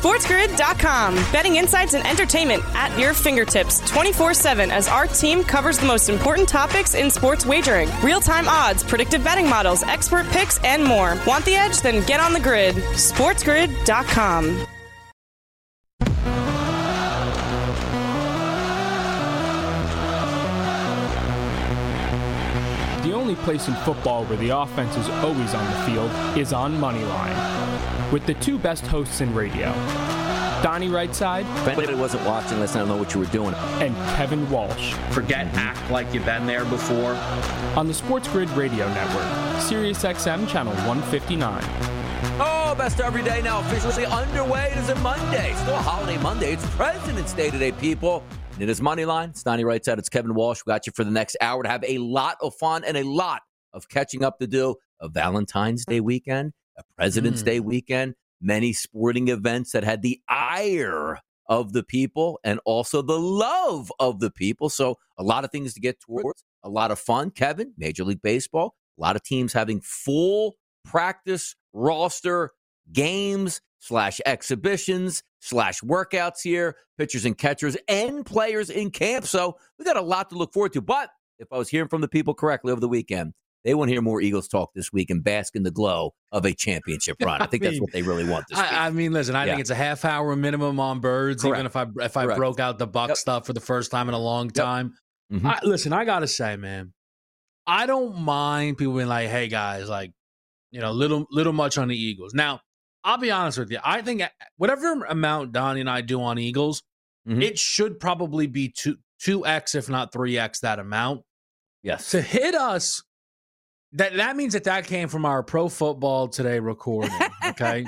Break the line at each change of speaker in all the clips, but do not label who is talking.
SportsGrid.com. Betting insights and entertainment at your fingertips 24/7 as our team covers the most important topics in sports wagering. Real-time odds, predictive betting models, expert picks, and more. Want the edge? Then get on the grid. SportsGrid.com.
The only place in football where the offense is always on the field is on Moneyline. With the two best hosts in radio, Donnie Rightside.
If anybody wasn't watching, let's not know what you were doing.
And Kevin Walsh.
Forget act like you've been there before.
On the Sports Grid Radio Network, Sirius XM Channel 159.
Oh, best every day now officially underway. It is a Monday. Still a holiday Monday. It's President's Day today, people. And it is Moneyline. It's Donnie Rightside. It's Kevin Walsh. We got you for the next hour to have a lot of fun and a lot of catching up to do. A Valentine's Day weekend, a President's Day weekend, many sporting events that had the ire of the people and also the love of the people. So a lot of things to get towards, a lot of fun. Kevin, Major League Baseball, a lot of teams having full practice roster games / exhibitions / workouts here, pitchers and catchers and players in camp. So we got a lot to look forward to. But if I was hearing from the people correctly over the weekend, they want to hear more Eagles talk this week and bask in the glow of a championship run. I think that's what they really want this week.
I mean, listen, I think it's a half hour minimum on Birds,
Correct.
Even if I broke out the Buck stuff for the first time in a long time.
Mm-hmm.
I got to say, man, I don't mind people being like, hey, guys, like, you know, little much on the Eagles. Now, I'll be honest with you. I think whatever amount Donnie and I do on Eagles, it should probably be 2x, if not 3x that amount.
Yes.
To hit us, that means that came from our Pro Football Today recording, okay?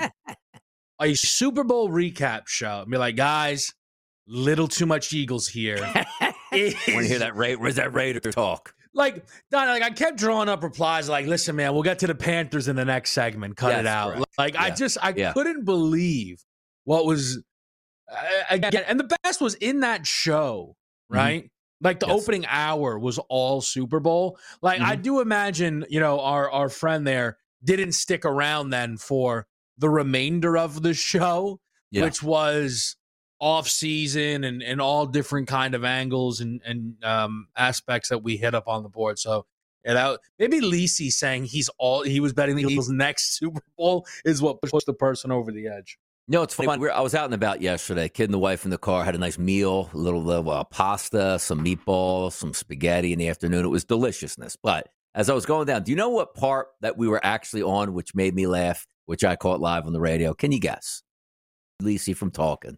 A Super Bowl recap show. Be like, guys, little too much Eagles here.
Want to hear that? Where's that Raider talk?
Like, Donnie, I kept drawing up replies like, listen, man, we'll get to the Panthers in the next segment. Cut it out.
Correct.
Like, I couldn't believe what was, again, and the best was in that show, right? Like, the opening hour was all Super Bowl. Like, I do imagine, you know, our friend there didn't stick around then for the remainder of the show, which was off-season and all different kind of angles and aspects that we hit up on the board. So, maybe Lisi saying he was betting the Eagles' next Super Bowl is what pushed the person over the edge.
No, it's funny. I was out and about yesterday. Kid and the wife in the car had a nice meal, a little pasta, some meatballs, some spaghetti in the afternoon. It was deliciousness. But as I was going down, do you know what part that we were actually on which made me laugh, which I caught live on the radio? Can you guess? Lisi from talking.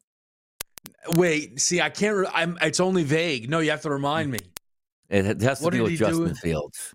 Wait, see, I can't. It's only vague. No, you have to remind me.
It has to do with Justin Fields.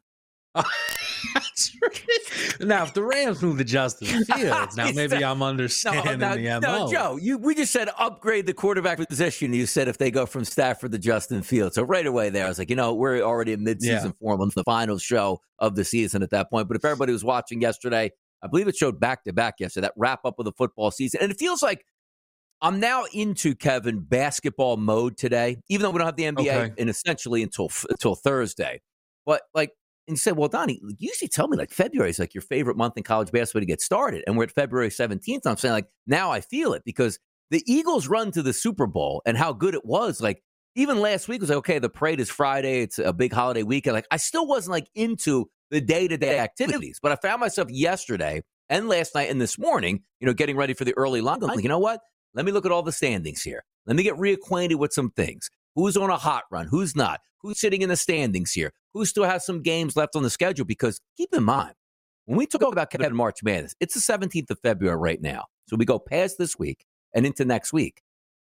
That's right. Now, if the Rams move to Justin Fields, now maybe I'm understanding the MO.
No, Joe, we just said upgrade the quarterback position. You said if they go from Stafford to Justin Fields. So right away there, I was like, you know, we're already in midseason form on the final show of the season at that point. But if everybody was watching yesterday, I believe it showed back-to-back yesterday, that wrap-up of the football season. And it feels like I'm now into, Kevin, basketball mode today, even though we don't have the NBA in essentially until Thursday. But, like, and you said, well, Donnie, you usually tell me, like, February is, like, your favorite month in college basketball to get started. And we're at February 17th. I'm saying, like, now I feel it because the Eagles' run to the Super Bowl and how good it was, like, even last week was like, okay, the parade is Friday. It's a big holiday weekend. Like, I still wasn't, like, into the day-to-day activities. But I found myself yesterday and last night and this morning, you know, getting ready for the early line. I'm like, you know what? Let me look at all the standings here. Let me get reacquainted with some things. Who's on a hot run? Who's not? Who's sitting in the standings here? Who still has some games left on the schedule? Because keep in mind, when we talk about Kevin March Madness, it's the 17th of February right now. So we go past this week and into next week.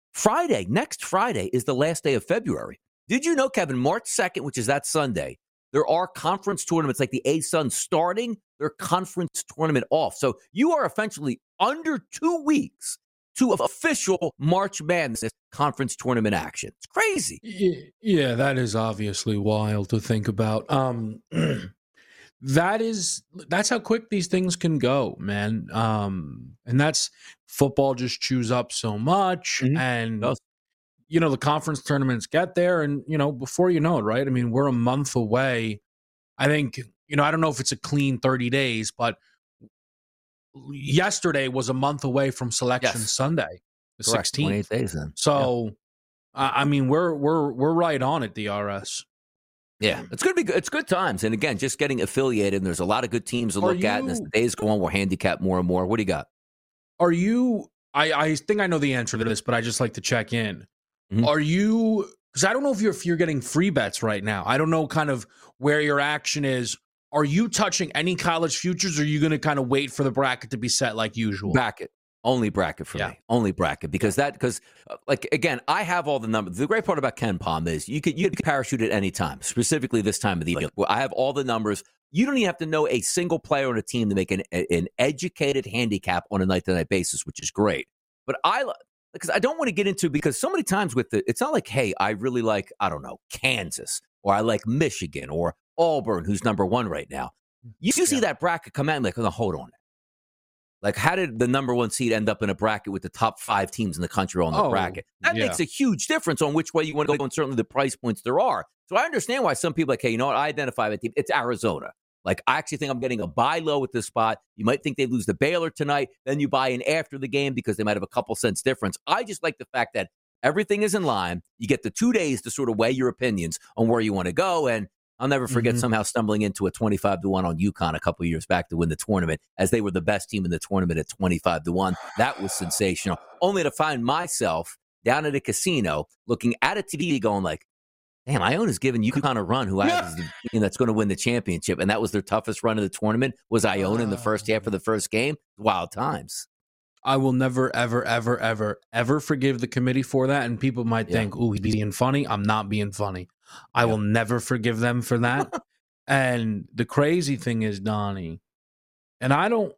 Next Friday is the last day of February. Did you know, Kevin, March 2nd, which is that Sunday, there are conference tournaments like the A-Sun starting their conference tournament off. So you are essentially under 2 weeks to official March Madness conference tournament action. It's crazy.
Yeah, that is obviously wild to think about. That's how quick these things can go, man. And that's football just chews up so much. And, you know, the conference tournaments get there and, you know, before you know it, right? I mean, we're a month away. I think, you know, I don't know if it's a clean 30 days, but yesterday was a month away from Selection Sunday. The
Correct.
16th.
28 days then.
So, I mean, we're right on it, DRS.
Yeah, it's going to be good. It's good times. And again, just getting affiliated, and there's a lot of good teams to look at. And as the days go on, we'll handicap more and more. What do you got?
Are you, I think I know the answer to this, but I just like to check in.
Mm-hmm.
Are you, because I don't know if you're getting free bets right now. I don't know kind of where your action is. Are you touching any college futures, or are you going to kind of wait for the bracket to be set like usual?
Bracket. Only bracket for me. Only bracket. Because again, I have all the numbers. The great part about Ken Palm is you could parachute at any time, specifically this time of the year. I have all the numbers. You don't even have to know a single player on a team to make an educated handicap on a night-to-night basis, which is great. But because I don't want to get into, because so many times with it's not like, hey, I really like, I don't know, Kansas, or I like Michigan, or Auburn, who's number one right now. You see that bracket come out and like, oh, hold on. Like, how did the number one seed end up in a bracket with the top 5 teams in the country on the bracket? That makes a huge difference on which way you want to go, and certainly the price points there are. So I understand why some people are like, hey, you know what? I identify with team. It's Arizona. Like, I actually think I'm getting a buy low at this spot. You might think they lose to Baylor tonight. Then you buy in after the game because they might have a couple cents difference. I just like the fact that everything is in line. You get the 2 days to sort of weigh your opinions on where you want to go. And I'll never forget somehow stumbling into a 25-1 on UConn a couple of years back to win the tournament, as they were the best team in the tournament at 25-1. That was sensational. Only to find myself down at a casino looking at a TV going like, damn, Iona's giving UConn a run, who I have as the team that's going to win the championship. And that was their toughest run of the tournament, was Iona in the first half of the first game. Wild times.
I will never, ever, ever, ever, ever forgive the committee for that. And people might think, oh, he's being funny. I'm not being funny. I will never forgive them for that. And the crazy thing is, Donnie, and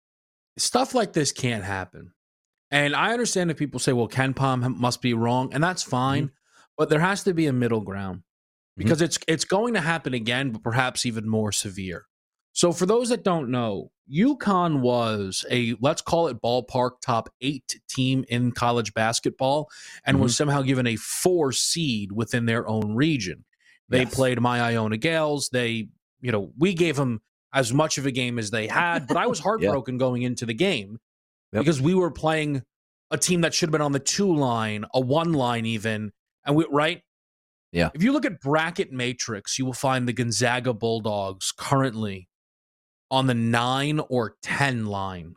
stuff like this can't happen. And I understand if people say, well, Ken Palm must be wrong, and that's fine. But there has to be a middle ground, because it's going to happen again, but perhaps even more severe. So for those that don't know, UConn was let's call it ballpark top 8 team in college basketball, and was somehow given a 4 seed within their own region. They played my Iona Gales. We gave them as much of a game as they had, but I was heartbroken going into the game because we were playing a team that should have been on the 2 line, a 1 line even. And if you look at bracket matrix, you will find the Gonzaga Bulldogs currently on the 9 or 10 line.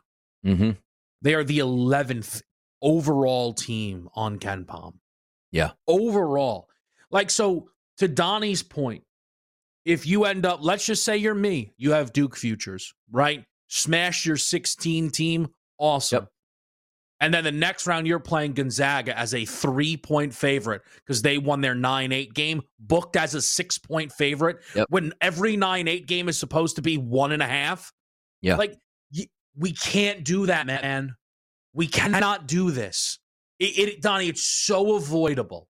They are the 11th overall team on Ken Palm.
Yeah.
Overall. Like, so to Donnie's point, if you end up, let's just say you're me, you have Duke futures, right? Smash your 16 team. Awesome. And then the next round, you're playing Gonzaga as a 3-point favorite because they won their 9-8 game, booked as a 6-point favorite when every 9-8 game is supposed to be 1.5.
Yeah.
Like, we can't do that, man. We cannot do this. Donnie, it's so avoidable.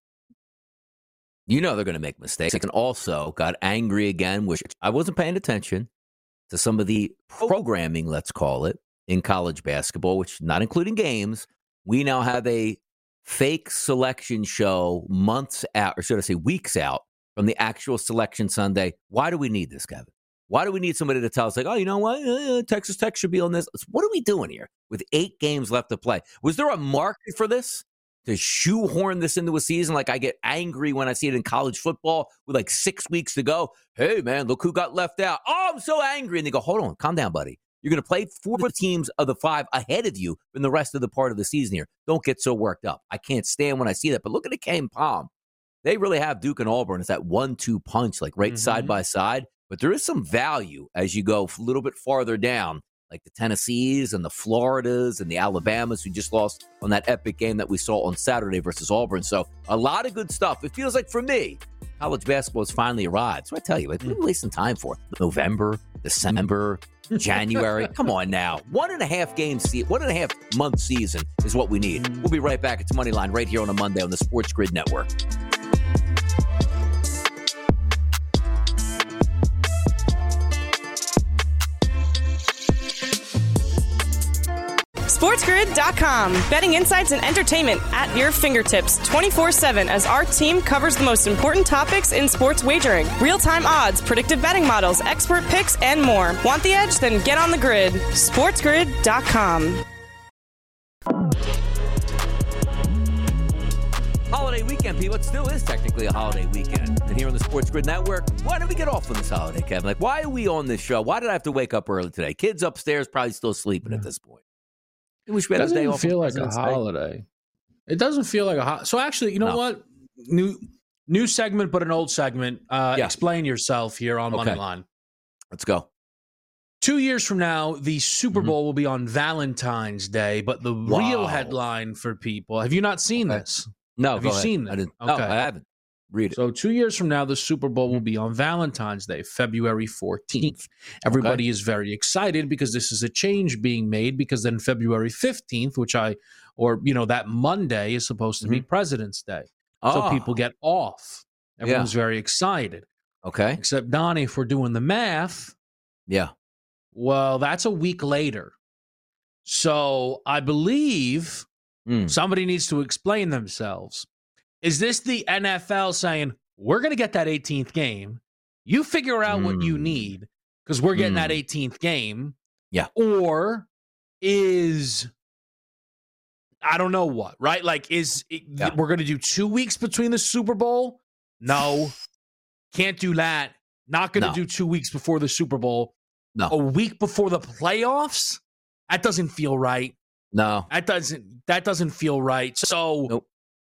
You know they're going to make mistakes. And also got angry again, which I wasn't paying attention to some of the programming, let's call it, in college basketball, which not including games. We now have a fake selection show months out, or should I say weeks out, from the actual selection Sunday. Why do we need this, Kevin? Why do we need somebody to tell us, like, oh, you know what? Texas Tech should be on this. What are we doing here with 8 games left to play? Was there a market for this? To shoehorn this into a season? Like, I get angry when I see it in college football with like 6 weeks to go. Hey, man, look who got left out. Oh, I'm so angry. And they go, hold on, calm down, buddy. You're going to play 4 teams of the 5 ahead of you in the rest of the part of the season here. Don't get so worked up. I can't stand when I see that. But look at the Ken Palm. They really have Duke and Auburn. It's that 1-2 punch, like right side by side. But there is some value as you go a little bit farther down, like the Tennessees and the Floridas and the Alabamas who just lost on that epic game that we saw on Saturday versus Auburn. So a lot of good stuff. It feels like, for me, college basketball has finally arrived. So I tell you, what are we wasting time for? November, December, January. Come on now. 1.5 month season is what we need. We'll be right back. It's Moneyline right here on a Monday on the Sports Grid Network.
SportsGrid.com. Betting insights and entertainment at your fingertips 24/7 as our team covers the most important topics in sports wagering. Real-time odds, predictive betting models, expert picks, and more. Want the edge? Then get on the grid. SportsGrid.com.
weekend, people. It still is technically a holiday weekend. And here on the Sports Grid Network, why did we get off on this holiday, Kevin? Like, why are we on this show? Why did I have to wake up early today? Kids upstairs probably still sleeping at this point. I wish we had a day off.
It doesn't feel like a holiday. It doesn't feel like a holiday. So actually, you know what? New segment, but an old segment. Explain yourself here on Moneyline.
Let's go.
2 years from now, the Super Bowl will be on Valentine's Day, but the real headline for people. Have you not seen this?
No.
Have you seen this?
No, I haven't. Read it.
So 2 years from now, the Super Bowl will be on Valentine's Day, February 14th. Everybody is very excited because this is a change being made because then February 15th, that Monday is supposed to be President's Day. So people get off. Everyone's very excited.
Okay.
Except, Donnie, if we're doing the math.
Yeah.
Well, that's a week later. So I believe somebody needs to explain themselves. Is this the NFL saying, we're going to get that 18th game. You figure out what you need because we're getting that 18th game.
Yeah.
Or is, I don't know what, right? Like, we're going to do 2 weeks between the Super Bowl? No. Can't do that. Not going to do 2 weeks before the Super Bowl.
No.
A week before the playoffs? That doesn't feel right.
No.
That doesn't feel right. So,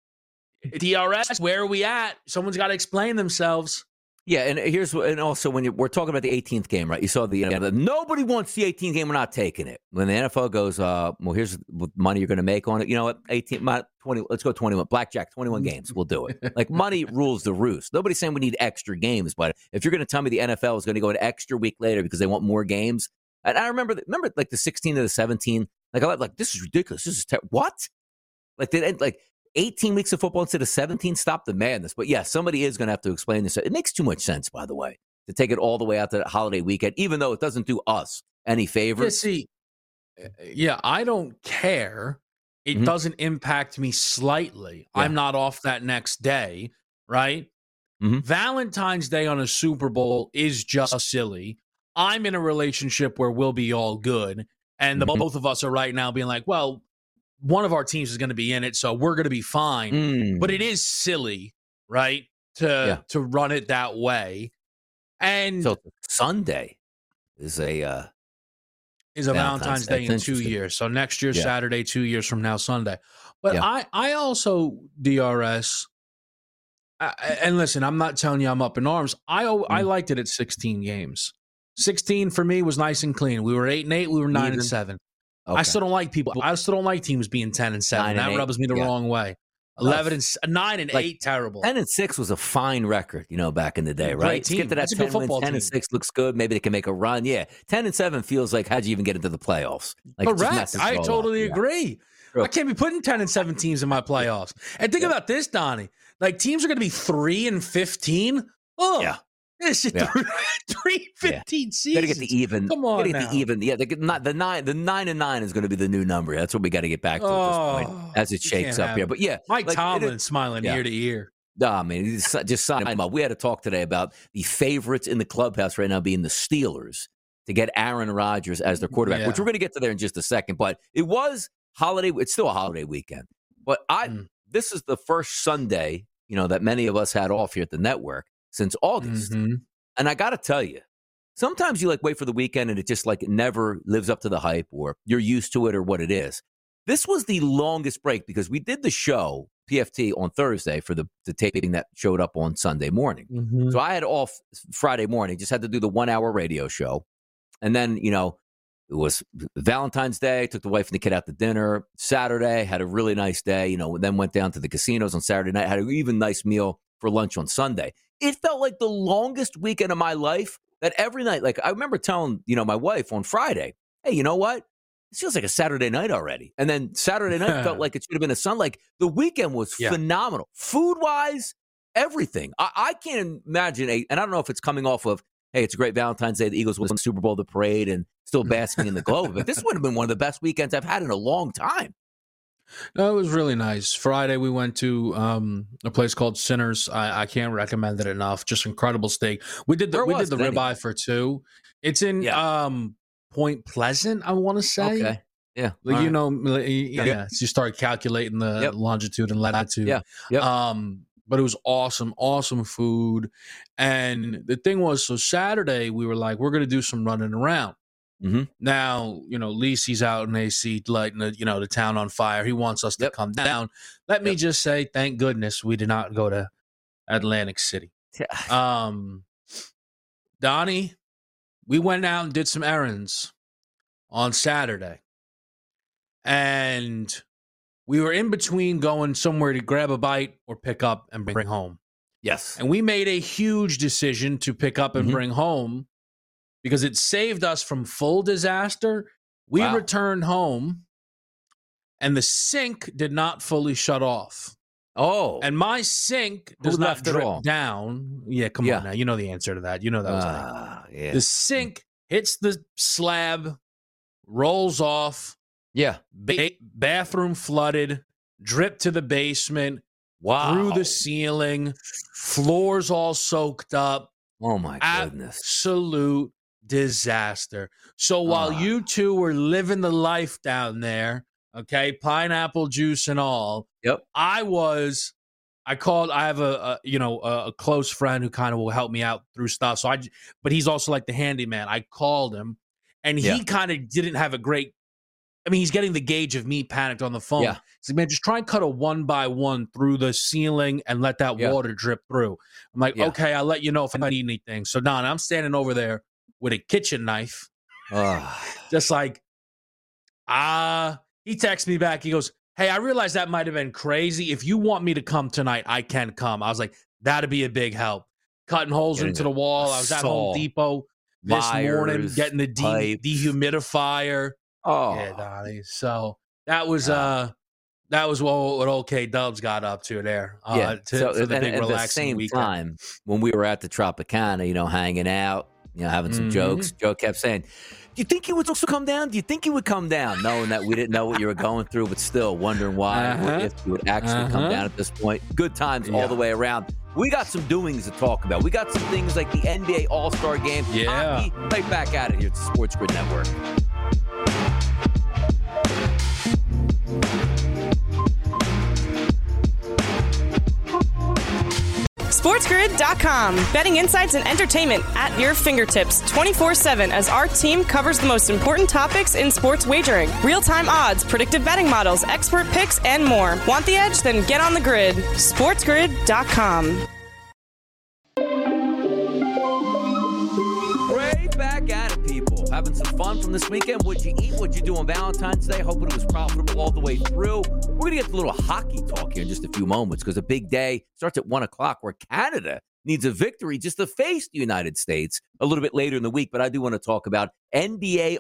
DRS, where are we at? Someone's got to explain themselves.
Yeah, and also when we're talking about the 18th game, right? You saw nobody wants the 18th game. We're not taking it. When the NFL goes, well, here's what money you're going to make on it. You know what? 20. Let's go 21. Blackjack, 21 games. We'll do it. Like, money rules the roost. Nobody's saying we need extra games, but if you're going to tell me the NFL is going to go an extra week later because they want more games, and I remember like the 16 to the 17. Like, I like, this is ridiculous. This is what? Like, they like 18 weeks of football instead of 17. Stop the madness. But yeah, somebody is going to have to explain this. It makes too much sense, by the way, to take it all the way out to the holiday weekend, even though it doesn't do us any favors.
I don't care. It doesn't impact me slightly. Yeah. I'm not off that next day, right? Valentine's Day on a Super Bowl is just silly. I'm in a relationship where we'll be all good. And both of us are right now being like, well, one of our teams is going to be in it, so we're going to be fine. But it is silly, right, to run it that way. And
so Sunday is a
Valentine's Day in 2 years. So next year, Saturday, 2 years from now, Sunday. But I also, DRS, and listen, I'm not telling you I'm up in arms. I liked it at 16 games. 16 for me was nice and clean. We were 8-8. We were 9-7. Okay. I still don't like people. I still don't like teams being 10-7. That rubs me the wrong way. 9-8, terrible.
10-6 was a fine record, back in the day, right? Let's get to that 10 wins. 10-6 looks good. Maybe they can make a run. Yeah, 10-7 feels like how'd you even get into the playoffs? Like,
correct. I totally agree. Yeah. I can't be putting 10-7 teams in my playoffs. And think about this, Donnie. Like, teams are going to be 3-15. Oh, yeah. This is 3-15 seasons.
Got to get the even.
Come on,
get the even. Yeah, the 9-9 is going to be the new number. That's what we got to get back to at this point as it shakes up here. But yeah,
Mike Tomlin smiling ear to ear.
I mean, just sign him up. We had to talk today about the favorites in the clubhouse right now being the Steelers to get Aaron Rodgers as their quarterback, which we're going to get to there in just a second. But it was holiday. It's still a holiday weekend. But this is the first Sunday, that many of us had off here at the network since August. And I got to tell you, sometimes you wait for the weekend and it just never lives up to the hype, or you're used to it or what it is. This was the longest break because we did the show, PFT, on Thursday for the taping that showed up on Sunday morning. So I had off Friday morning, just had to do the 1 hour radio show. And then, it was Valentine's Day, took the wife and the kid out to dinner. Saturday, had a really nice day, then went down to the casinos on Saturday night, had an even nice meal for lunch on Sunday. It felt like the longest weekend of my life, that every night, I remember telling, my wife on Friday, hey, you know what? This feels like a Saturday night already. And then Saturday night felt like it should have been a Sunday. The weekend was phenomenal. Food-wise, everything. I can't imagine, and I don't know if it's coming off of, hey, it's a great Valentine's Day, the Eagles won the Super Bowl, the parade, and still basking in the glow of it. This would have been one of the best weekends I've had in a long time.
No, it was really nice. Friday, we went to a place called Sinners. I can't recommend it enough. Just incredible steak. We did the ribeye for $2. It's in Point Pleasant, I want to say.
Okay. Yeah.
So you start calculating the longitude and latitude.
Yeah. Yep.
but it was awesome food. And the thing was, so Saturday we were like, we're going to do some running around.
Mm-hmm.
Now, Lisi's out in AC lighting the town on fire. He wants us to come down. Let me just say, thank goodness we did not go to Atlantic City. Donnie, we went out and did some errands on Saturday. And we were in between going somewhere to grab a bite or pick up and bring home.
Yes.
And we made a huge decision to pick up and bring home because it saved us from full disaster. We returned home and the sink did not fully shut off.
Oh.
And my sink does not drip down. Yeah, come on now. You know the answer to that. You know that was right. The sink hits the slab, rolls off.
Yeah.
Bathroom flooded, dripped to the basement, through the ceiling, floors all soaked up.
Oh, my goodness.
Absolute disaster. So while you two were living the life down there, okay, pineapple juice and all, I have a close friend who kind of will help me out through stuff. But he's also like the handyman. I called him, and he kind of didn't have a great. I mean, he's getting the gauge of me panicked on the phone. Yeah. He's like, man, just try and cut a 1x1 through the ceiling and let that water drip through. I'm like, okay, I'll let you know if I need anything. So, Don, I'm standing over there with a kitchen knife. Just like, he texts me back. He goes, hey, I realize that might have been crazy. If you want me to come tonight, I can come. I was like, that'd be a big help. Cutting holes into the wall. I was at Home Depot this morning, getting the dehumidifier.
Oh,
yeah, Donnie. So that was what OK Dubs got up to there. For the big relaxing
at the same
weekend.
Time when we were at the Tropicana, hanging out, having some jokes, Joe kept saying, "Do you think he would also come down? Do you think he would come down?" Knowing that we didn't know what you were going through, but still wondering why, if you would actually come down at this point. Good times all the way around. We got some doings to talk about. We got some things like the NBA All-Star Game. Hockey, right back at it here at the Sports Grid Network.
SportsGrid.com. Betting insights and entertainment at your fingertips 24/7 as our team covers the most important topics in sports wagering. Real-time odds, predictive betting models, expert picks, and more. Want the edge? Then get on the grid. SportsGrid.com.
Right back at it, people. Having some fun from this weekend. What'd you eat? What'd you do on Valentine's Day? Hoping it was profitable all the way through. We're going to get to a little hockey talk here in just a few moments because a big day starts at 1 o'clock where Canada needs a victory just to face the United States a little bit later in the week. But I do want to talk about NBA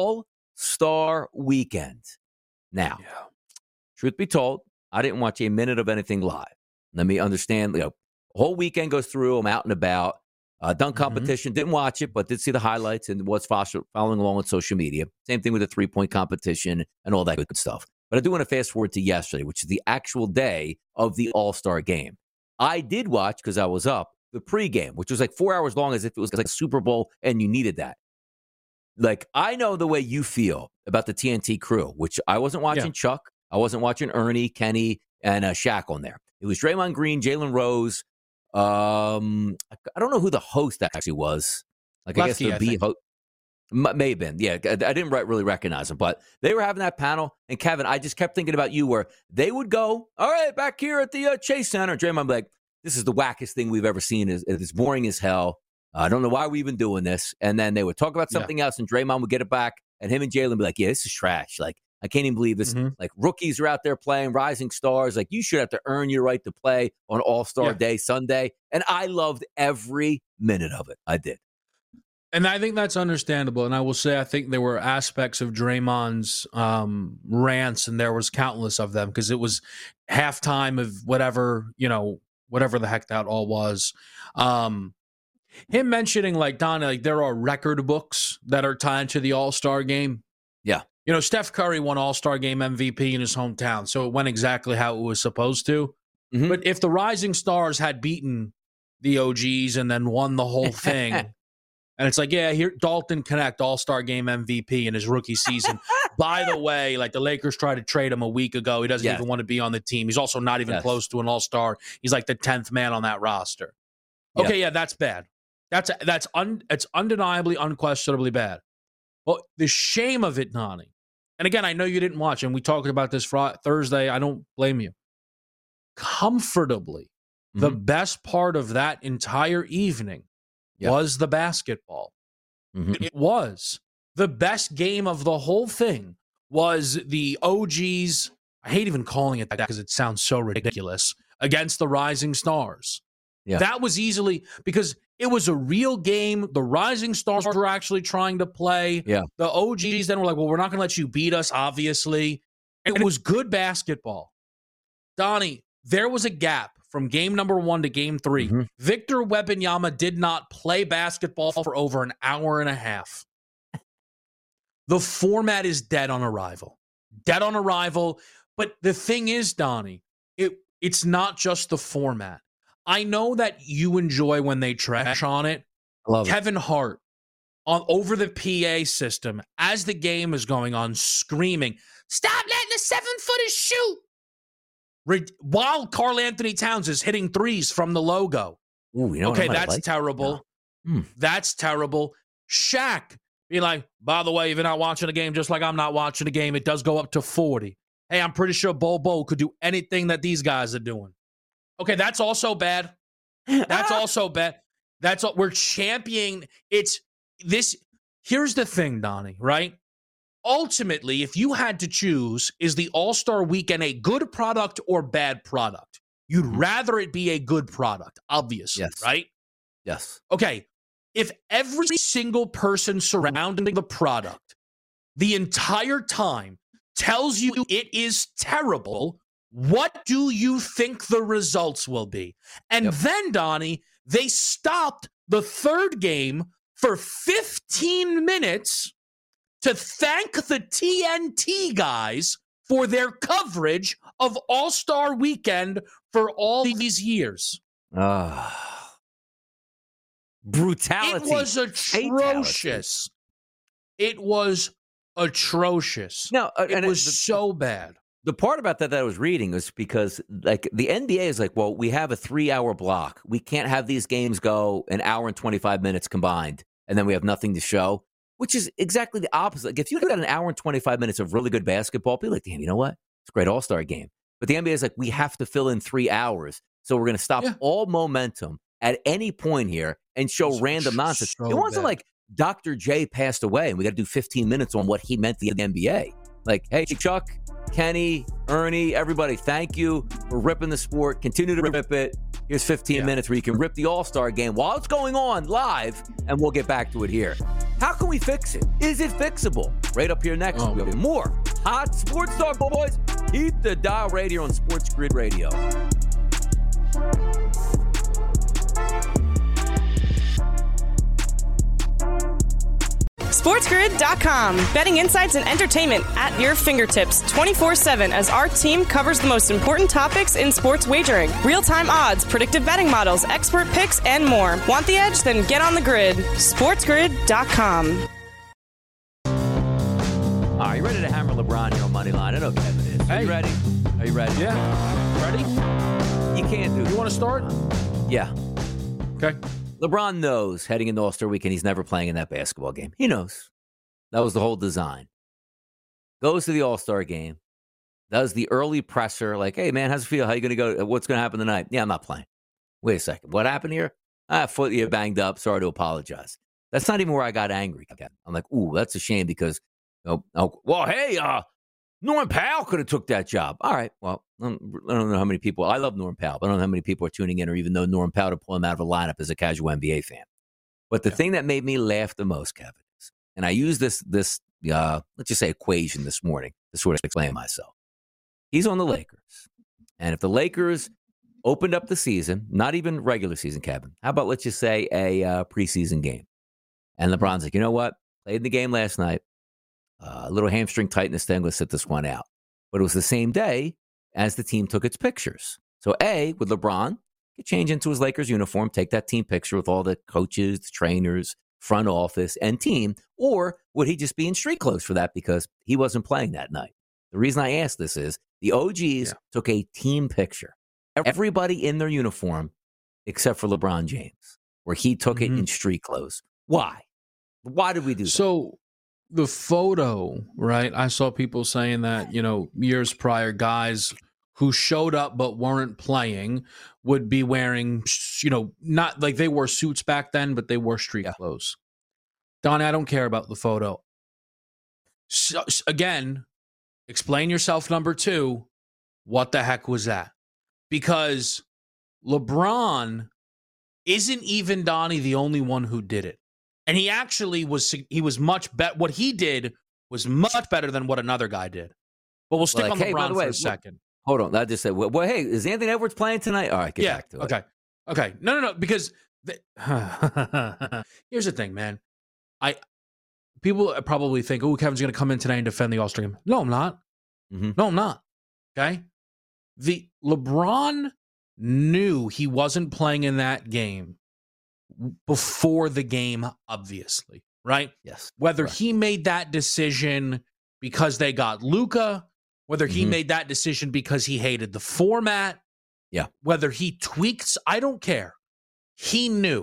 All-Star Weekend. Now, truth be told, I didn't watch a minute of anything live. Let me understand. The whole weekend goes through. I'm out and about. Dunk competition, didn't watch it, but did see the highlights and was following along on social media. Same thing with the 3-point competition and all that good stuff. But I do want to fast forward to yesterday, which is the actual day of the All-Star Game. I did watch, because I was up, the pregame, which was like 4 hours long, as if it was like a Super Bowl and you needed that. Like, I know the way you feel about the TNT crew, which I wasn't watching Chuck. I wasn't watching Ernie, Kenny, and Shaq on there. It was Draymond Green, Jalen Rose. I don't know who the host actually was. Like, I guess the B host may have been. Yeah, I didn't really recognize him, but they were having that panel. And Kevin, I just kept thinking about you, where they would go, all right, back here at the Chase Center. Draymond would be like, this is the wackest thing we've ever seen. It's boring as hell. I don't know why we're even doing this. And then they would talk about something else, and Draymond would get it back, and him and Jalen would be like, yeah, this is trash. Like, I can't even believe this. Like, rookies are out there playing, rising stars. Like, you should have to earn your right to play on All-Star Day, Sunday. And I loved every minute of it. I did.
And I think that's understandable. And I will say, I think there were aspects of Draymond's rants, and there was countless of them, because it was halftime of whatever the heck that all was. Him mentioning, like, Don, like, there are record books that are tied to the All-Star Game.
Yeah.
Steph Curry won All-Star Game MVP in his hometown, so it went exactly how it was supposed to. But if the Rising Stars had beaten the OGs and then won the whole thing, and it's like, here, Dalton Connect, All-Star Game MVP in his rookie season, by the way, like the Lakers tried to trade him a week ago. He doesn't even want to be on the team. He's also not even close to an all-star. He's like the 10th man on that roster. Okay, that's bad. It's undeniably, unquestionably bad. Well, the shame of it, Nani, and again, I know you didn't watch, and we talked about this Thursday. I don't blame you. Comfortably, the best part of that entire evening was the basketball. It was. The best game of the whole thing was the OGs. I hate even calling it that because it sounds so ridiculous. Against the Rising Stars. Yeah. That was easily because it was a real game. The Rising Stars were actually trying to play. Yeah. The OGs then were like, well, we're not going to let you beat us, obviously. And it was good basketball. Donnie, there was a gap from game number 1 to game 3. Victor Wembanyama did not play basketball for over an hour and a half. The format is dead on arrival. Dead on arrival. But the thing is, Donnie, it's not just the format. I know that you enjoy when they trash on it. I love Kevin Hart over the PA system as the game is going on, screaming, "Stop letting the 7-footers shoot!" While Karl Anthony Towns is hitting threes from the logo. Ooh, okay, that's terrible. No. That's terrible. Shaq be like, by the way, if you're not watching a game, just like I'm not watching a game, it does go up to 40. Hey, I'm pretty sure Bol could do anything that these guys are doing. Okay, that's also bad. That's also bad. We're championing. It's this. Here's the thing, Donnie, right? Ultimately, if you had to choose, is the All-Star Weekend a good product or bad product? You'd rather it be a good product, obviously, right?
Yes.
Okay, if every single person surrounding the product the entire time tells you it is terrible, what do you think the results will be? And then, Donnie, they stopped the third game for 15 minutes to thank the TNT guys for their coverage of All-Star Weekend for all these years.
Brutality.
It was atrocious. It was atrocious.
No,
it was so bad.
The part about that I was reading was because, like, the NBA is like, well, we have a 3-hour block. We can't have these games go an hour and 25 minutes combined, and then we have nothing to show, which is exactly the opposite. Like, if you got an hour and 25 minutes of really good basketball, people are like, damn, you know what? It's a great all-star game. But the NBA is like, we have to fill in 3 hours, so we're going to stop all momentum at any point here and show random nonsense. It wasn't like Dr. J passed away, and we got to do 15 minutes on what he meant to the NBA. Like, hey, Chuck, Kenny, Ernie, everybody, thank you for ripping the sport. Continue to rip it. Here's 15 minutes where you can rip the All-Star game while it's going on live, and we'll get back to it here. How can we fix it? Is it fixable? Right up here next, we'll have more hot sports talk, boys. Keep the dial right here on Sports Grid Radio.
SportsGrid.com. Betting insights and entertainment at your fingertips 24/7 as our team covers the most important topics in sports wagering. Real-time odds, predictive betting models, expert picks, and more. Want the edge? Then get on the grid. SportsGrid.com.
Are you ready to hammer LeBron here on Moneyline? I know Kevin is. Are you ready? Are you ready?
Yeah. Ready?
You can't do it.
You want to start?
Yeah.
Okay.
LeBron knows heading into All-Star Weekend he's never playing in that basketball game. He knows. That was the whole design. Goes to the All-Star game. Does the early presser, like, hey, man, how's it feel? How you going to go? What's going to happen tonight? Yeah, I'm not playing. Wait a second. What happened here? Foot you banged up. Sorry to apologize. That's not even where I got angry. I'm like, ooh, that's a shame because, well, hey, Norm Powell could have took that job. All right. Well, I don't know how many people. I love Norm Powell, but I don't know how many people are tuning in or even know Norm Powell to pull him out of a lineup as a casual NBA fan. But the thing that made me laugh the most, Kevin, is, and I used this let's just say equation this morning to sort of explain myself. He's on the Lakers. And if the Lakers opened up the season, not even regular season, Kevin, how about let's just say a preseason game? And LeBron's like, you know what? Played the game last night. A little hamstring tightness thing. Let's sit this one out. But it was the same day as the team took its pictures. So with LeBron, he'd change into his Lakers uniform, take that team picture with all the coaches, the trainers, front office, and team? Or would he just be in street clothes for that because he wasn't playing that night? The reason I ask this is the OGs took a team picture. Everybody in their uniform except for LeBron James, where he took it in street clothes. Why? Why did we do that?
So the photo, right? I saw people saying that, years prior, guys who showed up but weren't playing would be wearing, not like they wore suits back then, but they wore street clothes. Donnie, I don't care about the photo. So, again, explain yourself, number 2. What the heck was that? Because LeBron isn't even, Donnie, the only one who did it. And he actually was much better. What he did was much better than what another guy did. But we'll stick on LeBron for a second.
Hold on. I just said, well, hey, is Anthony Edwards playing tonight? All right, get back to it.
Okay. No, because here's the thing, man. People probably think, oh, Kevin's going to come in today and defend the All-Star game. No, I'm not. No, I'm not. Okay? The LeBron knew he wasn't playing in that game before the game, obviously, right?
Yes.
Whether he made that decision because they got Luka, whether he made that decision because he hated the format, whether he tweaked, I don't care. He knew.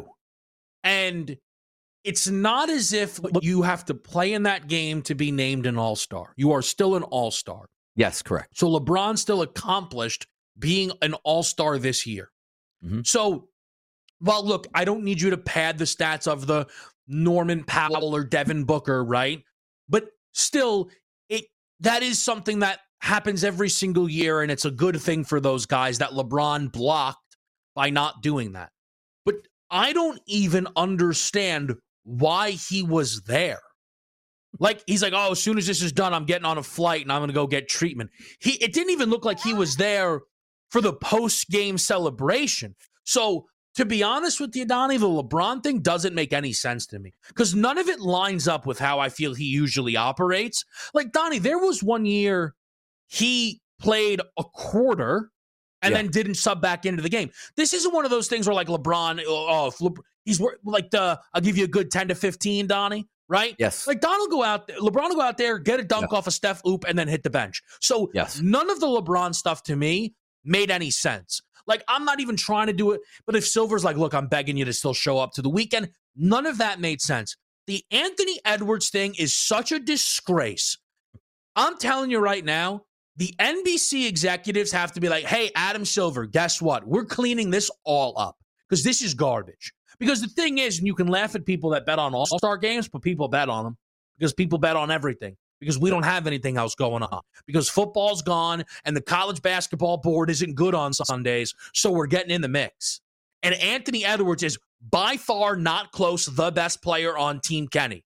And it's not as if you have to play in that game to be named an all-star. You are still an all-star.
Yes, correct.
So LeBron still accomplished being an all-star this year. So, well, look, I don't need you to pad the stats of the Norman Powell or Devin Booker, right? But still, that is something that happens every single year, and it's a good thing for those guys that LeBron blocked by not doing that. But I don't even understand why he was there. Like, he's like, oh, as soon as this is done, I'm getting on a flight and I'm going to go get treatment. It didn't even look like he was there for the post-game celebration. So, to be honest with you, Donnie, the LeBron thing doesn't make any sense to me because none of it lines up with how I feel he usually operates. Like, Donnie, there was one year he played a quarter and then didn't sub back into the game. This isn't one of those things where, like, LeBron, he's like I'll give you a good 10 to 15, Donnie, right?
Yes.
Like, LeBron will go out there, get a dunk off a Steph oop, and then hit the bench. So none of the LeBron stuff to me made any sense. Like, I'm not even trying to do it, but if Silver's like, look, I'm begging you to still show up to the weekend, none of that made sense. The Anthony Edwards thing is such a disgrace. I'm telling you right now, the NBC executives have to be like, hey, Adam Silver, guess what? We're cleaning this all up because this is garbage. Because the thing is, and you can laugh at people that bet on all-star games, but people bet on them because people bet on everything. Because we don't have anything else going on. Because football's gone and the college basketball board isn't good on Sundays, so we're getting in the mix. And Anthony Edwards is by far not close the best player on Team Kenny.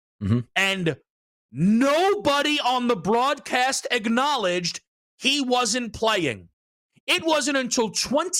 And nobody on the broadcast acknowledged he wasn't playing. It wasn't until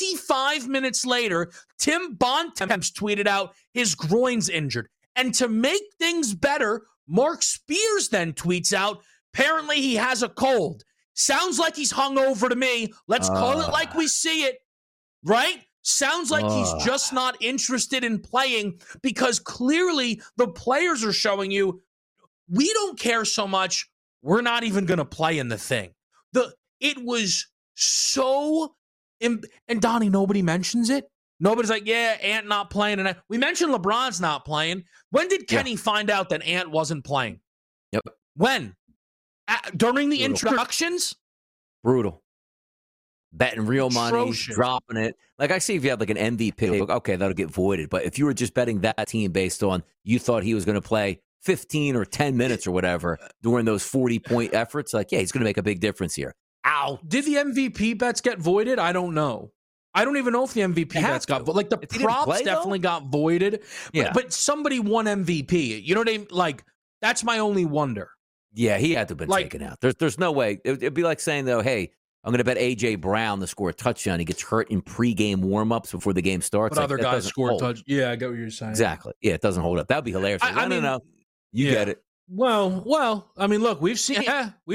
25 minutes later, Tim Bontemps tweeted out his groin's injured. And to make things better, Mark Spears then tweets out, apparently he has a cold. Sounds like he's hungover to me. Let's call it like we see it, right? Sounds like he's just not interested in playing because clearly the players are showing you, we don't care so much, we're not even going to play in the thing. It was so, and Donnie, nobody mentions it. Nobody's like, yeah, Ant not playing. And we mentioned LeBron's not playing. When did Kenny find out that Ant wasn't playing?
Yep.
When? During the introductions?
Brutal. Betting real money, dropping it. Like, I see if you have like an MVP, okay, that'll get voided. But if you were just betting that team based on you thought he was going to play 15 or 10 minutes or whatever during those 40-point efforts, like, yeah, he's going to make a big difference here. Ow.
Did the MVP bets get voided? I don't know. I don't even know if the MVP bets got voided. Like, the props definitely got voided. But somebody won MVP. You know what I mean? Like, that's my only wonder.
Yeah, he had to have been taken out. There's no way. It'd be like saying, though, hey, I'm going to bet A.J. Brown to score a touchdown. He gets hurt in pregame warm-ups before the game starts.
But other guys score a touchdown. Yeah, I get what you're saying.
Exactly. Yeah, it doesn't hold up. That would be hilarious. I mean, no. You get it.
Well, I mean, look, we've seen,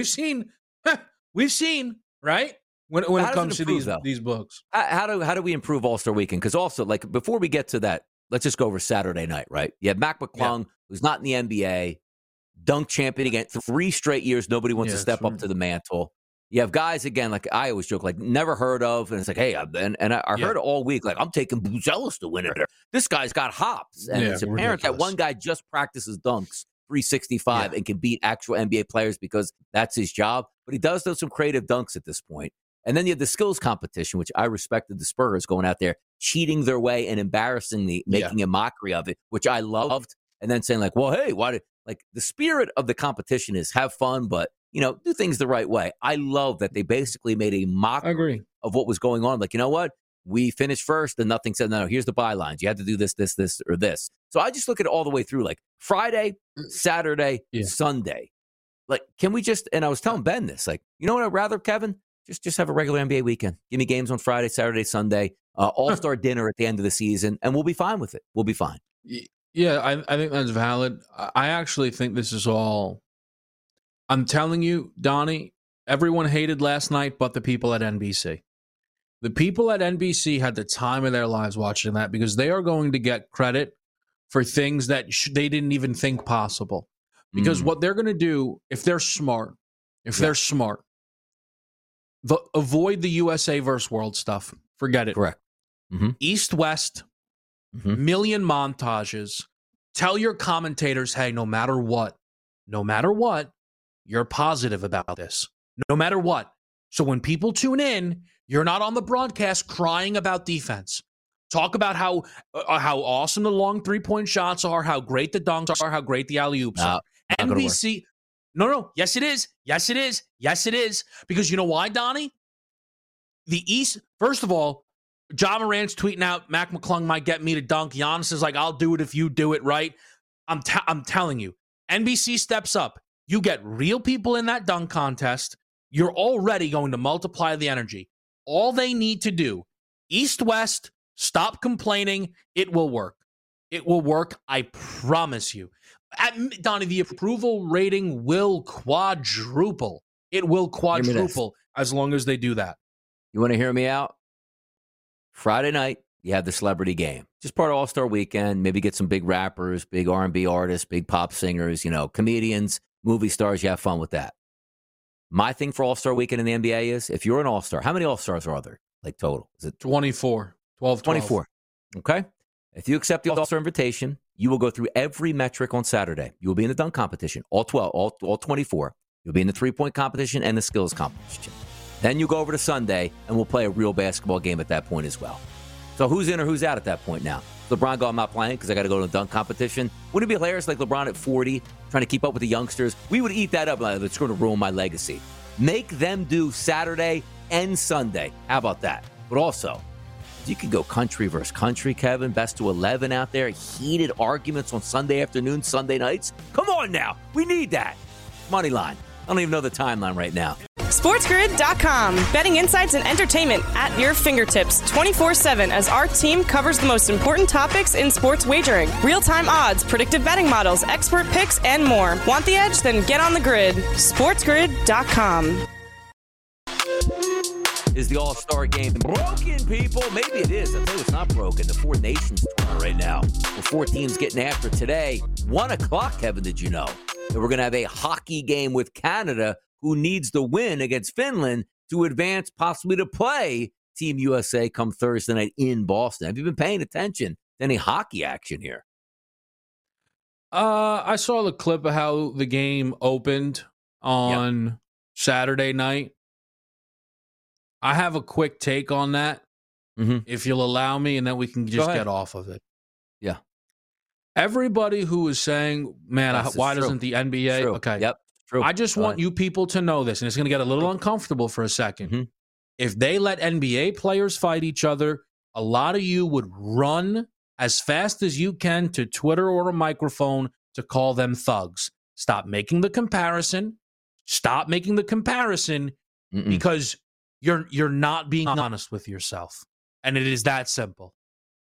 right? When it comes to these books.
How do we improve All-Star Weekend? Because also, like, before we get to that let's just go over Saturday night, right? You have Mac McClung, who's not in the NBA, dunk champion again, 3 straight years. Nobody wants to step up to the mantle. You have guys, again, like I always joke, like never heard of. And it's like, hey, I heard it all week. Like, I'm taking Buzelis to win it. This guy's got hops. And it's apparent that one guy just practices dunks 365 and can beat actual NBA players because that's his job. But he does some creative dunks at this point. And then you have the skills competition, which I respected the Spurs going out there, cheating their way and embarrassingly making a mockery of it, which I loved. And then saying like, well, hey, the spirit of the competition is have fun, but do things the right way. I love that they basically made a mockery of what was going on. Like, you know what? We finished first and nothing said, no, here's the bylines. You had to do this, or this. So I just look at it all the way through, like Friday, Saturday, Sunday. Like, can we just, and I was telling Ben this, like, you know what I'd rather, Kevin? Just have a regular NBA weekend. Give me games on Friday, Saturday, Sunday, all-star dinner at the end of the season, and we'll be fine with it. We'll be fine.
Yeah, I think that's valid. I actually think this is all, I'm telling you, Donnie, everyone hated last night but the people at NBC. The people at NBC had the time of their lives watching that because they are going to get credit for things that they didn't even think possible. Because what they're going to do, if they're smart, avoid the USA versus World stuff. Forget it.
Correct.
East-West, million montages. Tell your commentators, hey, no matter what, you're positive about this. No matter what. So when people tune in, you're not on the broadcast crying about defense. Talk about how awesome the long 3-point shots are, how great the dunks are, how great the alley-oops are. NBC, no. Yes, it is. Yes, it is. Because you know why, Donnie? The East, first of all, Ja Morant's tweeting out, Mac McClung might get me to dunk. Giannis is like, I'll do it if you do it right. I'm telling you, NBC steps up. You get real people in that dunk contest. You're already going to multiply the energy. All they need to do, East-West, stop complaining. It will work. It will work. I promise you. Donnie, the approval rating will quadruple. It will quadruple as long as they do that.
You want to hear me out? Friday night, you have the celebrity game. Just part of All-Star Weekend. Maybe get some big rappers, big R&B artists, big pop singers, comedians, movie stars. You have fun with that. My thing for All-Star Weekend in the NBA is, if you're an All-Star, how many All-Stars are there, like total? Is it
24? 12.
24. Okay. If you accept the All-Star invitation, you will go through every metric on Saturday. You will be in the dunk competition, all 12, all 24. You'll be in the 3-point competition and the skills competition. Then you go over to Sunday, and we'll play a real basketball game at that point as well. So who's in or who's out at that point now? LeBron go, I'm not playing because I got to go to the dunk competition. Wouldn't it be hilarious, like LeBron at 40, trying to keep up with the youngsters? We would eat that up. Like, it's going to ruin my legacy. Make them do Saturday and Sunday. How about that? But also, you could go country versus country, Kevin. Best to 11 out there. Heated arguments on Sunday afternoon, Sunday nights. Come on now. We need that. Money line. I don't even know the timeline right now.
SportsGrid.com. Betting insights and entertainment at your fingertips 24/7 as our team covers the most important topics in sports wagering. Real-time odds, predictive betting models, expert picks, and more. Want the edge? Then get on the grid. SportsGrid.com.
Is the All-Star game broken, people? Maybe it is. I tell you it's not broken. The Four Nations tournament right now. The 4 teams getting after today. 1 o'clock, Kevin, did you know? That we're going to have a hockey game with Canada, who needs the win against Finland to advance, possibly to play Team USA come Thursday night in Boston. Have you been paying attention to any hockey action here?
I saw the clip of how the game opened on Saturday night. I have a quick take on that, if you'll allow me, and then we can just get off of it.
Yeah.
Everybody who is saying, man, why doesn't the NBA?
True.
Okay.
Yep. True.
I just want you people to know this, and it's going to get a little uncomfortable for a second. If they let NBA players fight each other, a lot of you would run as fast as you can to Twitter or a microphone to call them thugs. Stop making the comparison. Because you're not being honest with yourself. And it is that simple.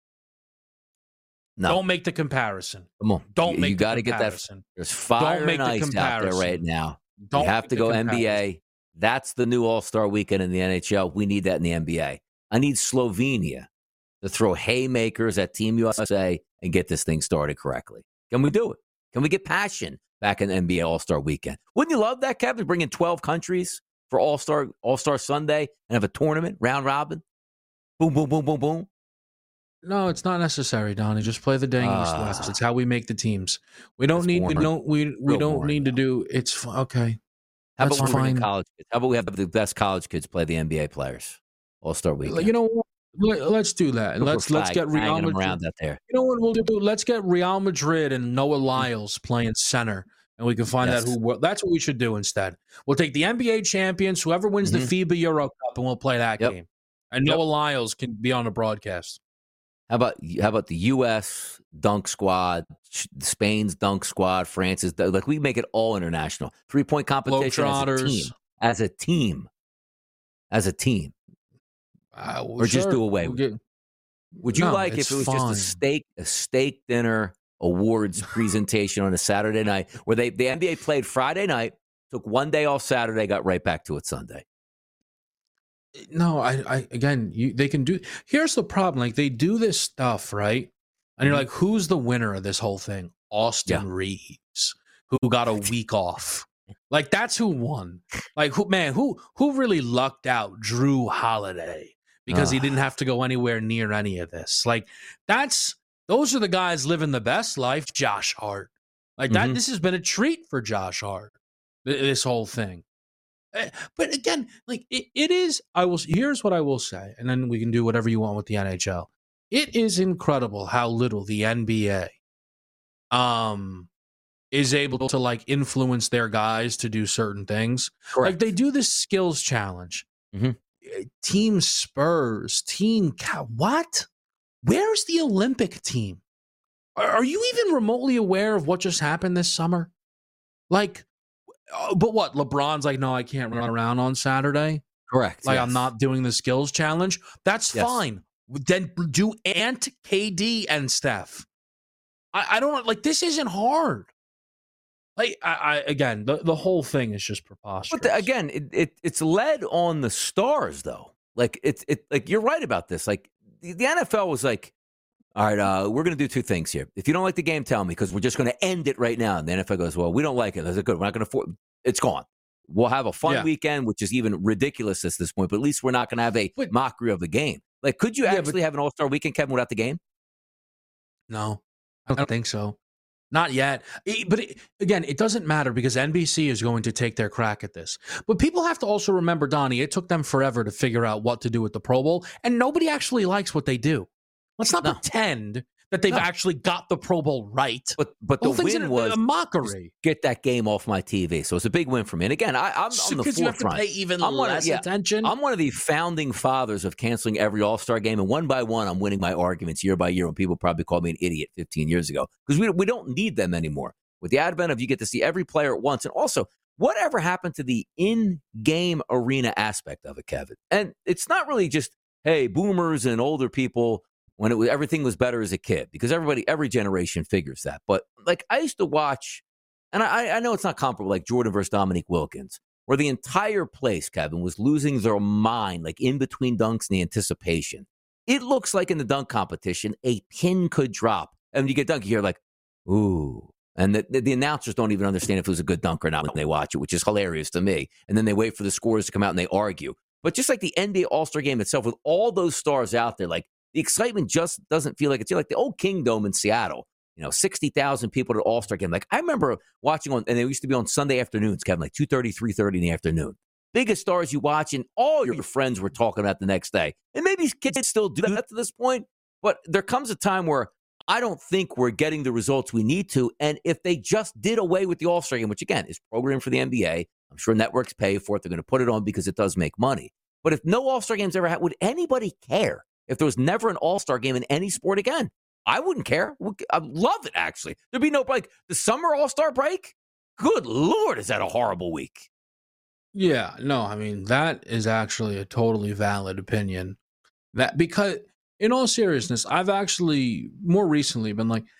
No.
Don't make the comparison.
Come on.
Don't make
you
the
comparison.
Get that.
There's fire and ice out there right now. You have to go NBA. That's the new All-Star weekend in the NHL. We need that in the NBA. I need Slovenia to throw haymakers at Team USA and get this thing started correctly. Can we do it? Can we get passion back in the NBA All-Star Weekend? Wouldn't you love that, Kevin? Bring in 12 countries for All-Star Sunday and have a tournament, round robin? Boom, boom, boom, boom, boom.
No, it's not necessary, Donnie. Just play the dang East West. It's how we make the teams. We don't need.
Warmer.
We don't need to do. It's okay.
How
That's
about
fine.
college kids? How about we have the best college kids play the NBA players All-Star Weekend?
You know what? Let's do that. Let's get Real Madrid
around out there.
You know what we'll do? Let's get Real Madrid and Noah Lyles playing center, and we can find out who. That's what we should do instead. We'll take the NBA champions, whoever wins the FIBA Euro Cup, and we'll play that game. And Noah Lyles can be on the broadcast.
How about the U.S. dunk squad, Spain's dunk squad, France's? Like, we make it all international. 3-point competition as a team. Or just do away with it. Would you like if it was just a steak dinner awards presentation on a Saturday night where the NBA played Friday night, took one day off Saturday, got right back to it Sunday?
No, they can do. Here's the problem: like, they do this stuff, right? And you're like, who's the winner of this whole thing? Austin Reeves, who got a week off. Like, that's who won. Like, who really lucked out? Drew Holiday, because he didn't have to go anywhere near any of this. Like, those are the guys living the best life. Josh Hart, like that. This has been a treat for Josh Hart. This whole thing. But again, like it is. Here's what I will say, and then we can do whatever you want with the NHL. It is incredible how little the NBA is able to like influence their guys to do certain things. Correct. Like, they do this skills challenge. Team Spurs, what? Where's the Olympic team? Are you even remotely aware of what just happened this summer? Like, but what? LeBron's like, no, I can't run around on Saturday.
Correct.
Like, I'm not doing the skills challenge. That's fine. Then do Ant, KD, and Steph. I don't like. This isn't hard. Like, again, the whole thing is just preposterous.
But again, it's led on the stars, though. Like, like, you're right about this. Like, the NFL was like, all right, we're going to do two things here. If you don't like the game, tell me, because we're just going to end it right now. And the NFL goes, well, we don't like it. That's good. We're not going to it's gone. We'll have a fun weekend, which is even ridiculous at this point, but at least we're not going to have a mockery of the game. Like, could you actually have an All-Star weekend, Kevin, without the game?
No, I don't think so. Not yet. But again, it doesn't matter because NBC is going to take their crack at this. But people have to also remember, Donnie, it took them forever to figure out what to do with the Pro Bowl, and nobody actually likes what they do. Let's not pretend that they've actually got the Pro Bowl right.
But the win was
a mockery.
Get that game off my TV. So it's a big win for me. And again, I'm on the forefront.
Because you have to pay even less attention.
I'm one of the founding fathers of canceling every All-Star game. And one by one, I'm winning my arguments year by year when people probably called me an idiot 15 years ago. Because we don't need them anymore. With the advent of, you get to see every player at once. And also, whatever happened to the in-game arena aspect of it, Kevin? And it's not really just, hey, boomers and older people, when everything was better as a kid, because every generation figures that. But like, I used to watch, and I know it's not comparable, like Jordan versus Dominique Wilkins, where the entire place, Kevin, was losing their mind, like in between dunks and the anticipation. It looks like in the dunk competition, a pin could drop. And when you get dunked, you're like, ooh. And the announcers don't even understand if it was a good dunk or not when they watch it, which is hilarious to me. And then they wait for the scores to come out and they argue. But just like the NBA All-Star game itself, with all those stars out there, like, the excitement just doesn't feel like it's like the old Kingdome in Seattle. 60,000 people at an All-Star game. Like, I remember watching and they used to be on Sunday afternoons, Kevin, like 2:30, 3:30 in the afternoon. Biggest stars you watch, and all your friends were talking about the next day. And maybe kids still do that to this point, but there comes a time where I don't think we're getting the results we need to. And if they just did away with the All-Star game, which again is programmed for the NBA, I'm sure networks pay for it. They're going to put it on because it does make money. But if no All-Star games ever happened, would anybody care? If there was never an All-Star game in any sport again, I wouldn't care. I'd love it, actually. There'd be no break. The summer All-Star break? Good Lord, is that a horrible week?
Yeah, no, I mean, that is actually a totally valid opinion. That, because, in all seriousness, I've actually more recently been like,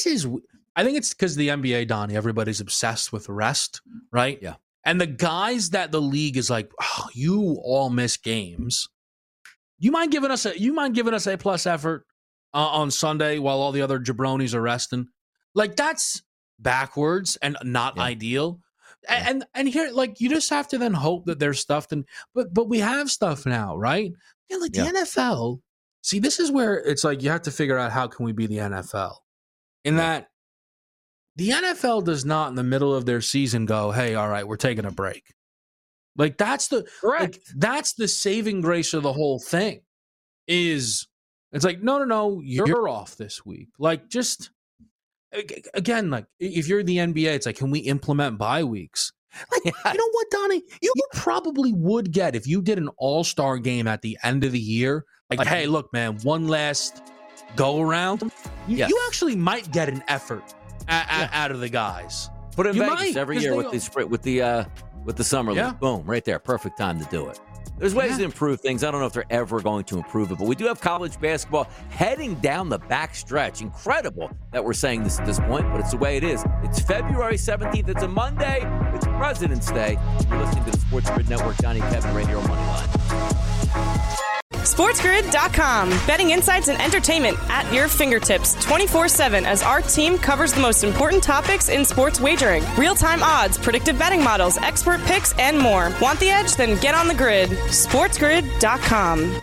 I think it's because the NBA, Donnie, everybody's obsessed with rest, right?
Yeah.
And the guys that the league is like, oh, you all miss games. You mind giving us A plus effort on Sunday while all the other jabronis are resting? Like, that's backwards and not ideal. And here, like, you just have to then hope that there's stuff. But we have stuff now, right? Yeah, like the NFL. See, this is where it's like you have to figure out how can we be the NFL. In that the NFL does not in the middle of their season go, hey, all right, we're taking a break. Like, that's the saving grace of the whole thing. It's like, no, you're off this week. Like, just again, like, if you're the NBA, it's like, can we implement bye weeks? Like, you know what, Donnie? You probably would get, if you did an all-star game at the end of the year, like, hey, look, man, one last go around. You actually might get an effort out of the guys.
Put it in Vegas every year with the summer league. Boom, right there. Perfect time to do it. There's ways to improve things. I don't know if they're ever going to improve it, but we do have college basketball heading down the back stretch. Incredible that we're saying this at this point, but it's the way it is. It's February 17th. It's a Monday. It's President's Day. You're listening to the Sports Grid Network. Donnie Kevin, Radio Moneyline.
SportsGrid.com. Betting insights and entertainment at your fingertips 24/7 as our team covers the most important topics in sports wagering. Real-time odds, predictive betting models, expert picks, and more. Want the edge? Then get on the grid. SportsGrid.com.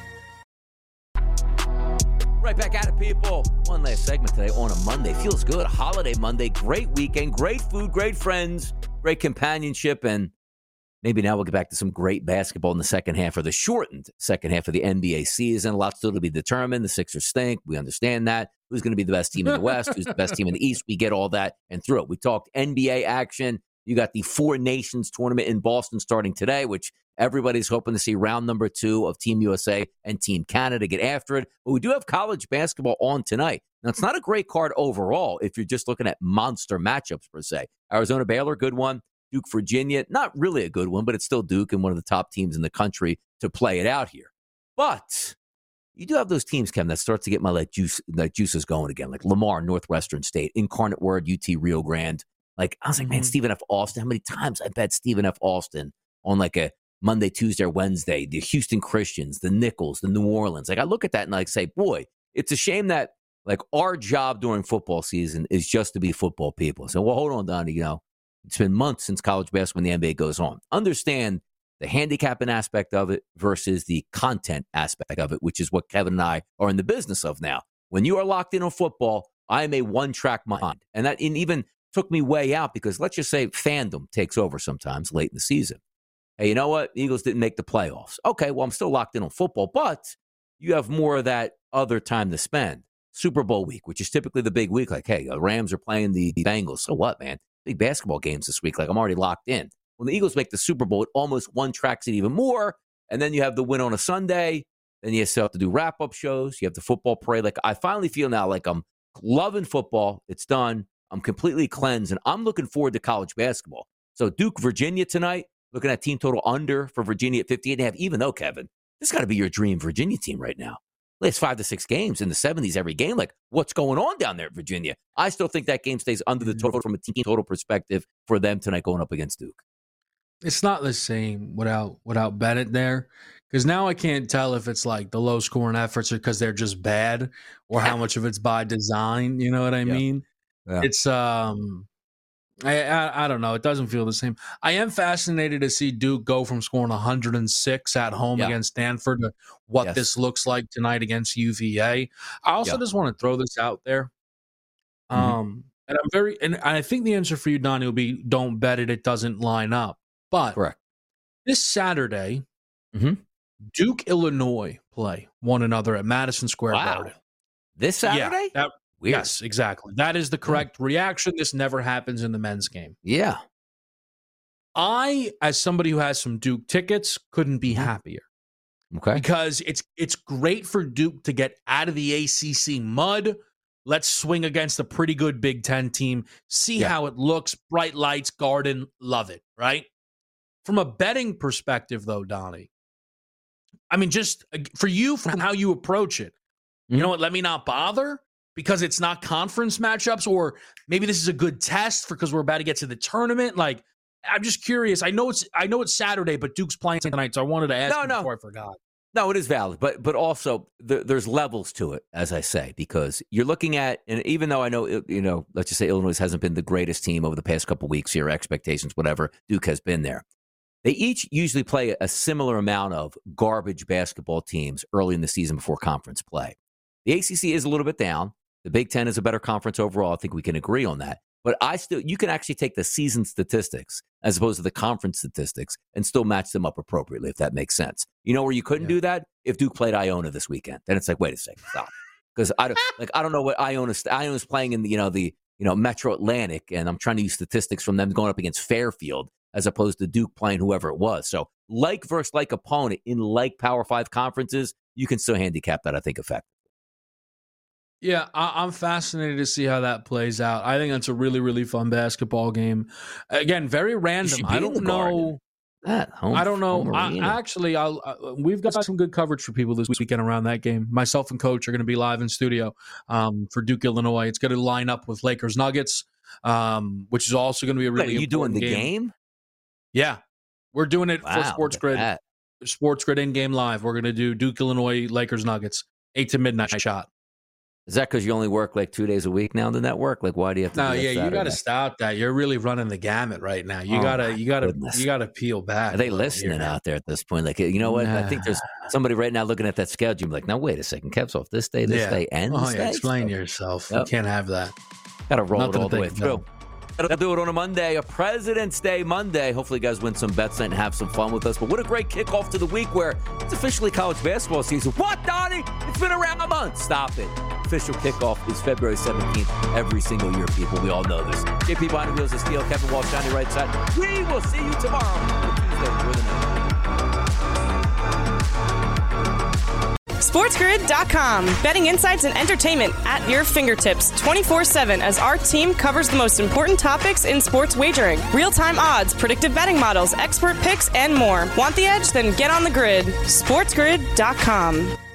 Right back at it, people. One last segment today on a Monday. Feels good. Holiday Monday. Great weekend. Great food. Great friends. Great companionship. And maybe now we'll get back to some great basketball in the second half, or the shortened second half of the NBA season. A lot still to be determined. The Sixers stink. We understand that. Who's going to be the best team in the West? Who's the best team in the East? We get all that and through it. We talked NBA action. You got the Four Nations tournament in Boston starting today, which everybody's hoping to see round number 2 of Team USA and Team Canada get after it. But we do have college basketball on tonight. Now, it's not a great card overall if you're just looking at monster matchups per se. Arizona Baylor, good one. Duke, Virginia, not really a good one, but it's still Duke and one of the top teams in the country to play it out here. But you do have those teams, Kevin, that starts to get my juices going again, like Lamar, Northwestern State, Incarnate Word, UT Rio Grande. Like, I was like, man, Stephen F. Austin, how many times I bet Stephen F. Austin on like a Monday, Tuesday, or Wednesday, the Houston Christians, the Nichols, the New Orleans. Like, I look at that and I say, boy, it's a shame that like our job during football season is just to be football people. So, well, hold on, Donnie, it's been months since college basketball in the NBA goes on. Understand the handicapping aspect of it versus the content aspect of it, which is what Kevin and I are in the business of now. When you are locked in on football, I am a one-track mind. And that even took me way out because let's just say fandom takes over sometimes late in the season. Hey, you know what? Eagles didn't make the playoffs. Okay, well, I'm still locked in on football, but you have more of that other time to spend. Super Bowl week, which is typically the big week. Like, hey, the Rams are playing the Bengals. So what, man? Big basketball games this week. Like, I'm already locked in. When the Eagles make the Super Bowl, it almost one-tracks it even more. And then you have the win on a Sunday. Then you still have to do wrap-up shows. You have the football parade. Like, I finally feel now like I'm loving football. It's done. I'm completely cleansed, and I'm looking forward to college basketball. So Duke, Virginia tonight, looking at team total under for Virginia at 58.5, even though, Kevin, this got to be your dream Virginia team right now. Last 5 to 6 games in the 70s every game. Like, what's going on down there at Virginia? I still think that game stays under the total from a team total perspective for them tonight going up against Duke.
It's not the same without Bennett there, because now I can't tell if it's like the low-scoring efforts or because they're just bad or how much of it's by design. You know what I mean? Yeah. It's I don't know. It doesn't feel the same. I am fascinated to see Duke go from scoring 106 at home against Stanford to what this looks like tonight against UVA. I also just want to throw this out there. And I think the answer for you, Donnie, will be don't bet it. It doesn't line up. But
correct.
This Saturday, Duke, Illinois play one another at Madison Square Garden.
This Saturday?
Yeah, weird. Yes, exactly. That is the correct reaction. This never happens in the men's game.
Yeah.
I, as somebody who has some Duke tickets, couldn't be happier.
Okay.
Because it's great for Duke to get out of the ACC mud. Let's swing against a pretty good Big Ten team. See how it looks. Bright lights, Garden, love it, right? From a betting perspective, though, Donnie, I mean, just for you, from how you approach it, you know what? Let me not bother because it's not conference matchups, or maybe this is a good test because we're about to get to the tournament. Like, I'm just curious. I know it's Saturday, but Duke's playing tonight, so I wanted to ask before I forgot.
No, it is valid, but also there's levels to it, as I say, because you're looking at, and even though I know, let's just say Illinois hasn't been the greatest team over the past couple of weeks here, expectations, whatever, Duke has been there. They each usually play a similar amount of garbage basketball teams early in the season before conference play. The ACC is a little bit down. The Big Ten is a better conference overall. I think we can agree on that. But you can actually take the season statistics as opposed to the conference statistics and still match them up appropriately, if that makes sense. You know where you couldn't do that? If Duke played Iona this weekend. Then it's like, wait a second, stop. Because I don't know what Iona's playing in the Metro Atlantic, and I'm trying to use statistics from them going up against Fairfield as opposed to Duke playing whoever it was. So like versus like opponent in like Power 5 conferences, you can still handicap that, I think, effectively.
Yeah, I'm fascinated to see how that plays out. I think that's a really, really fun basketball game. Again, very random. I don't know. We've got some good coverage for people this weekend around that game. Myself and Coach are going to be live in studio for Duke, Illinois. It's going to line up with Lakers Nuggets, which is also going to be a really important game.
Are you doing the game?
Yeah, we're doing it for Sports Grid. Sports Grid in-game live. We're going to do Duke, Illinois, Lakers Nuggets, 8 to midnight shot.
Is that because you only work like 2 days a week now in the network? Like, why do you have to?
No, you got to stop that. You're really running the gamut right now. You gotta peel back.
Are they listening out there at this point? Like, you know what? I think there's somebody right now looking at that schedule. Like, now wait a second, Kev's off this day, and this day.
Explain yourself. Yep. You can't have that.
Got to roll it all the way through. Got to do it on a Monday, a President's Day Monday. Hopefully, you guys win some bets and have some fun with us. But what a great kickoff to the week where it's officially college basketball season. What, Donnie? It's been around a month. Stop it. Official kickoff is February 17th every single year, people. We all know this. JP behind the wheels of steel, Kevin Walsh on your right side. We will see you tomorrow on Tuesday. Enjoy the night.
SportsGrid.com. Betting insights and entertainment at your fingertips 24/7 as our team covers the most important topics in sports wagering. Real-time odds, predictive betting models, expert picks, and more. Want the edge? Then get on the grid. SportsGrid.com.